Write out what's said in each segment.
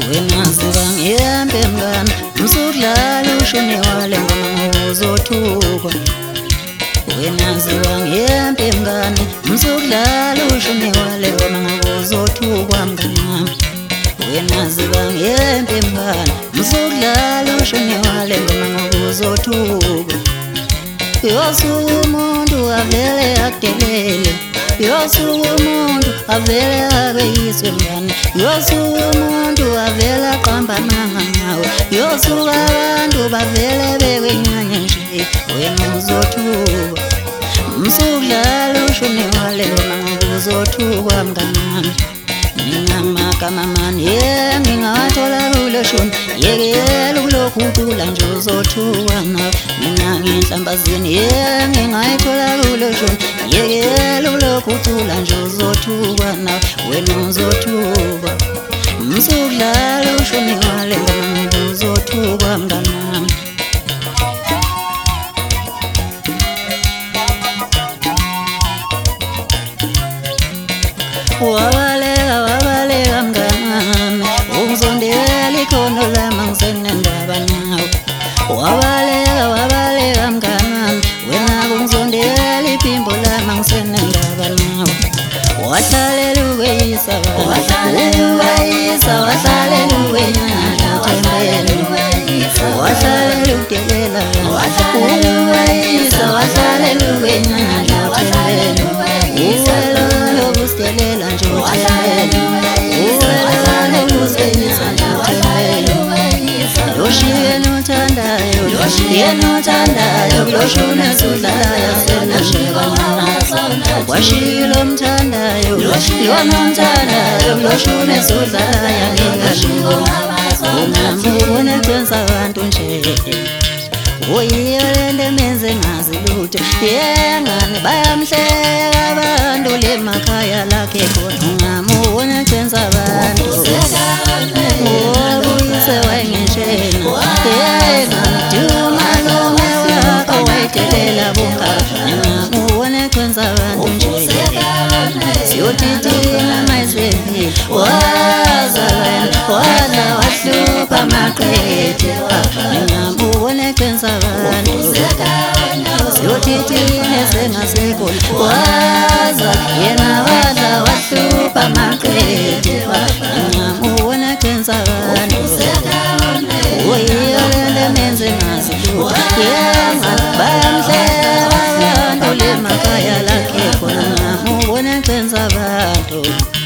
wena zibangiyembe mngani msudlala ushone wale ngoma ngozothukwa wena zibangiyembe mngani msudlala ushone wale ngoma ngozothukwa mngani wami wena zibangiyembe mngani msudlala ushone wale ngoma ngozothukwa yosuku umuntu avele akudelele yosuku umuntu avele akeyiswe mngani yosuku umuntu avele aqambana ngawe yosuku abantu bavele bekwenyanya nje wena uzothukwa msudlala ushone wale ngoma ngozothukwa mngani wami nginamagama mani ngingawathola kulo shoni yekela kulokhu ucula nje uzothukwa nawe mina nginhlambazini ngingayithola kulo shoni yekela kulokhu ucula nje uzothukwa nawe wena uzothukwa msudlala ushone wale ngoma uzothukwa mngani wami wabaleka mngani ungizondela ikhono lami angisene ndaba nawe wabaleka mngani wena ungizondela iphimbo lami angisene ndaba nawe wahlalela ukweyisa wahlalela ukwenyanya uthembele wahlalela ukudelela wahlalela ukwenyanya uthembele uwela nje uthembele uwela ukuseyisa nje uthembele loshiyeni uthandayo loshune sudlalayo senasheka washilo mthandayo lonomthandayo loshune sudlalayo ngingashiko unambone kwenza abantu nje oyiyo lento menze ngazi lutho yengane bayamhleka abantu lemakhaya lakhe khona ungamubona kwenza abantu obuyise wayengishena yengane duma nome wakho wayidelela bunga ungamubona kwenza abantu nje siyothithina mayisevi wazalwana wadla wahlupha maqede ungamubona kwenza abantu siyothithina sengasekho waza yena wadla wahlupha maqede ungamubona kwenza abantu oyiyo lento menze ngazi lutho yengane bayamhleka abantu lemakhaya lakhe khona ungamubona kwenza abantu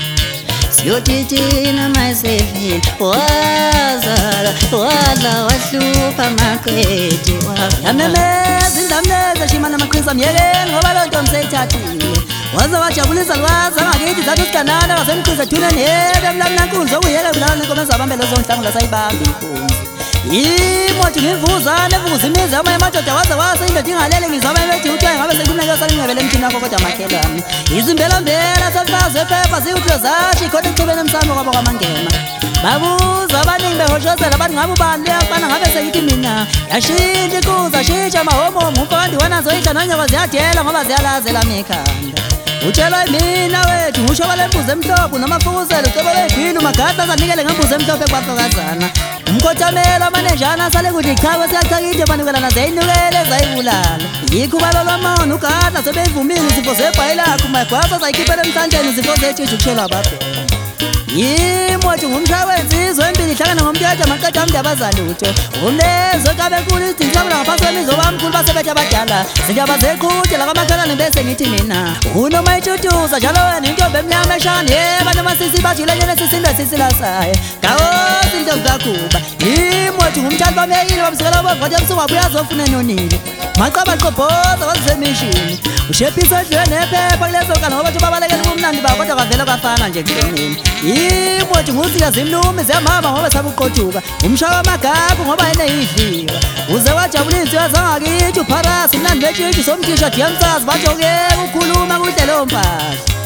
siyothithina mayisevile wazala wadla wahlupha maqede yamemeza indamneza shimana maqhinza myekeni ngoba loo nto mseyithathile waze wajabulisa lwazi angakithi thatha usiganana ngasemqhiza ethuneni yebe mlamnankunzi okuyeke bulala nenkomo ezabambela zonhlangu sayibamba inkunzi imothi ngivuzane evuza imizi amanye amadoda waze wase indoda ingalele ngizama emethi uthiwa ngabe sekumneke salingebele emthini wakho kodwa makhelwane izimbelambela sefazi ephepha ziyuthilo zashi khona ekuthubeni emsamo kwabo kwamangema babuza abaningi behoshozela bathi ngabe ubani liyafana ngabe seyithi mina yashintsha inkunzi ashintsha amahomomo umfandi wanazo inhla nonyoka ziyadela ngoba ziyalazela mekhanda utshelwa mina wethu ngusho kwalembuzi emhlophe nomafukuzelo ucebo lwegwini umagadla zanikele ngembuzi emhlophe kwahlokazana umkhothamela amanenjana asale kuthi ichawe siyachakide banikelana zeyinukele zayibulala yikho ubalolwamona ugadla sebeyivumile izifo zebhayilakho magwaza zayikhiphela emhlanjeni izifo zetshitshu kushelwa babhela yimothi ngumshwawenzi izwe embili ihlangana ngomthetho amaqeda amntu abazalutho umlezo kabenkulu idinhlabula ngaphansi kwemizo bamkhulu basebethi abadala zindaba zeqhude lakamakhalane bese ngithi mina unoma itshutuza njalo wena intombi emnyama eshani yebana amasisi bajile nyene sisindwe sisilasayo ngawosi into zikakhuba yimothi ngumthandi bameyile bamsikela bovoti ebusuku wabuya azofuna enonile macaba liqobhoza wazisemishini ushephisa edlweni ephepha kulezo kala ngoba bathi babalekela ubumnandi babo kodwa kwavela kwafana nje ekugcineni imothi nguzika zimlumi ziyamama ngoba sabuqothuka umshawa wamagabu ngoba eneyidliwa uze wajabula insizwa zangakithi upharasi umnandi wetshitshi somthisha diyamsazi bathi okuyeka ukukhuluma kuhle leyo mpahla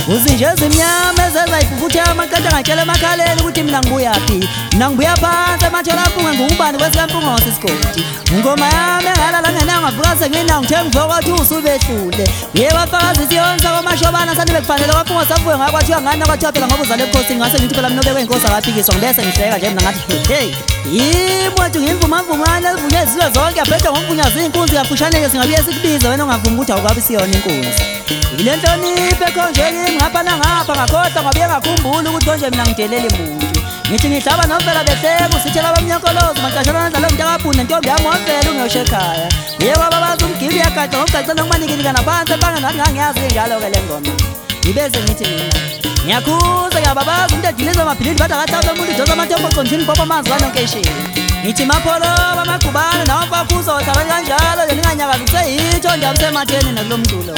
uzinje ezimnyama ezezayifufutha amaqeda ngatshela emakhaleni ukuthi mina ngibuyaphi. Mina ngibuya phansi ematshelaMpunga ngubani kwesikaMpunga wasesigodi. Ngoma yami engalala ngenangavuka senginawo ngithe ngivuka kwathi usubehlule. Yebo bafakazi siyonsa kwamashobana sani bekufanele kwaMpunga savuke ngakwathiwa ngani kwathiwa phela ngoba uzale ebukhosini ngase ngithi phela mina obekwe inkosi akaphikiswa ngibese ngihleka nje mina ngathi hey yimwethu ngimvumamvumane elivunywe izizwe zonke yaphetha ngomvunyazi iy'nkunzi kafushane-ke singabuye sikubize wena ongavumi ukuthi awukabi siyona inkunzi. Ile nhlonipho ekhonjwe kimi ngapha nangapha ngakhohlwa ngabuye ngakhumbula ukuthi konje mina ngideleli muntu. Ngithi ngihlaba novela behleka usithela abamnyankolozi macashelana njalo mntakabhuni nentombi yami wamvela ungewushe ekhaya. Kuye kwababazi umgibi uyagaxa ngokugacela ngokumanikilika naphansi ebanga ngathi ngangiyazi njalo-ke le ngoma. Ngibeze ngithi mina ngiyakhuza ngiyababaza umuntu edilize amaphilini bathi akathabe umuntu idosa amathembo oconjini popo amanzi kanonkeshini. Ngithi mapholoba amagubane nawamfafuza wahlala kanjalo lelinganyakazi kuseyitho ndiyabusematheni nakulo mculo.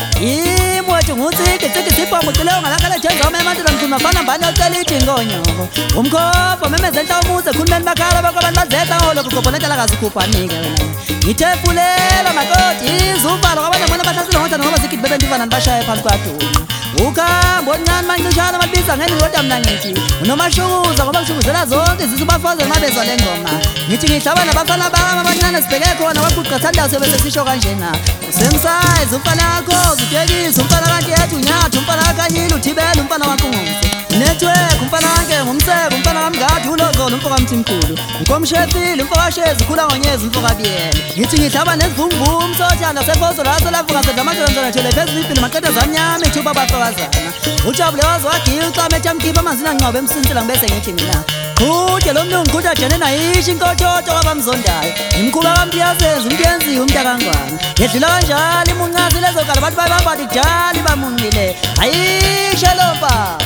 Imwethu ngutsiki siphomo cile ungalakhala jenzoma emantela mkhulu mafana mbani ocela idingonyoko. Umkhopho memezenta umuze khulumeni bakhala bakho abantu bazeta ngolo kugobhonetela kazikhuphanike wena. Ngithefulela makoti izuvalo kwabanye bona bahlasile ngothando ngoba zigidi bebendivana nibashaye phansi kwaduma. Ukhambo oluncane mancishana balibiza ngendoda mina ngithi unomashukuza ngoba kushukuzela zonke izisubafaze mabezwa le ngoma. Ngithi ngihlaba nabafana bami abancane sibheke khona waguqa thandayo sebese sisho kanjena. Usemsize umfana wakho utekisa umfana kaNtethu uNyathi umfana kaKanyile uThibela umfana waNkunguzi. Network umfana wanke ngumsebe umfana kaMngathi uLozolo umfo kaMthimkhulu. Nkomshefile umfo kaShezi ukhula ngonyezi umfo kaBiyela. Ngithi ngihlaba nesivunguvungu sothanda sefoso laso lavuka sedlamatholonzana thele phezulu impilo maqeda zamnyama ithuba bafakazana. Ujabule wazi wagila ucame ethamkhipha amanzini angcobe emsinsela ngibese ngithi mina qhude lo mlungu qhude ajene nayisho inkothoto kwabamzondayo. Imkhuba kaMtiyazenza umtiyenziwe umntakangwane. Yedlula kanjalo imuncazi lezokala bathi bayibamba bathi kujala ibamuncile ayishe lompa.